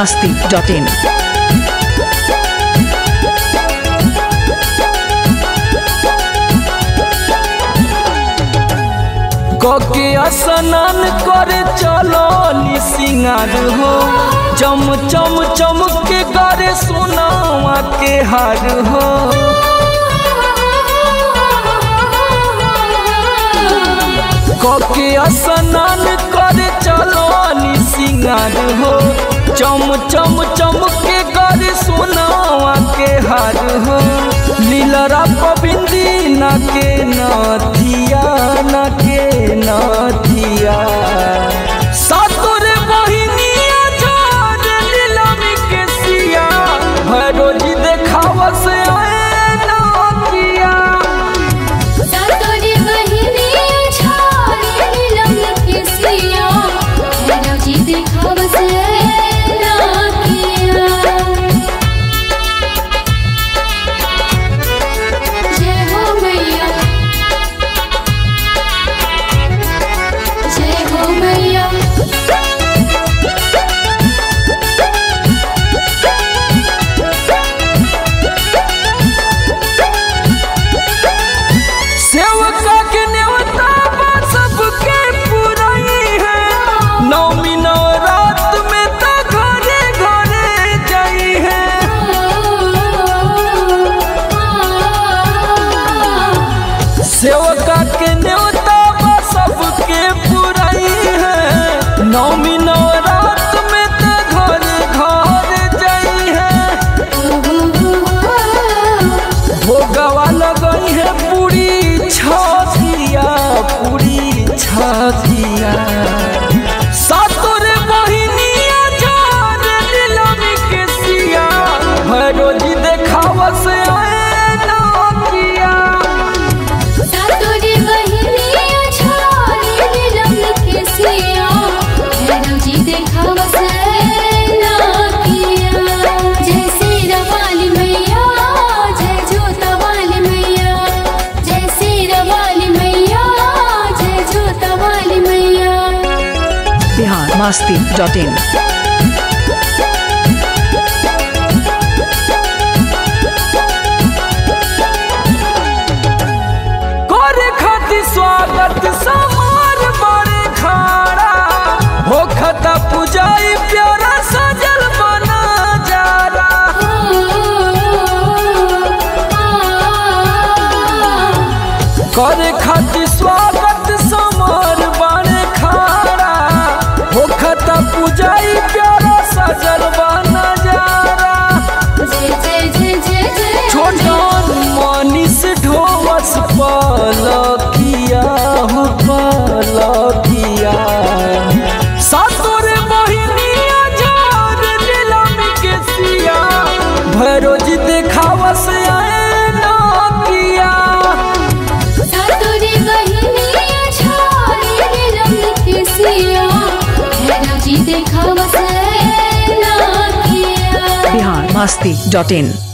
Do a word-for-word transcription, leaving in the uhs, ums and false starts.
masti dot in. कके स्नान करे चलो नी सिंगार हो, चम चम चमके करे सोनावा के हार हो। कके स्नान करे चलो नी सिंगार हो, चम चम चमके करे सोनावा के हार हो। लीलरा पबिंदी न के नथिया न के नथिया सातुर बहिनिया जोर लीलामी के सिया हर रोज देखावा से आए नथिया। सातुर बहिनिया जोर लीलामी के सिया हर रोज देखावा से सेवका के न्योता सबके पुराई है। नौमी नवरात में तो घर घर जाई है। भोगवा लगई है पूरी छातिया पूरी छातिया सातुर बहिनिया जोर लीलामी के सिया हर रोज देखावा से आए नथिया। masti dot in. करे खातिर स्वागत समार बड़े खाड़ा होखता पुजाई प्यारा सजल बना जारा। करे खातिर स्वागत समार बड़े खाड़ा होखता पुजाई प्यारा सजल बना जारा। छोटन मनीष ढोवस पलकिया हो पलकिया सातुर बहिनिया जोर लीलामी के सिया भरोज देखावा से आए नथिया। सातुर बहिनिया जोर लीलामी के सिया भरोज देखावा से नथिया। masti dot in.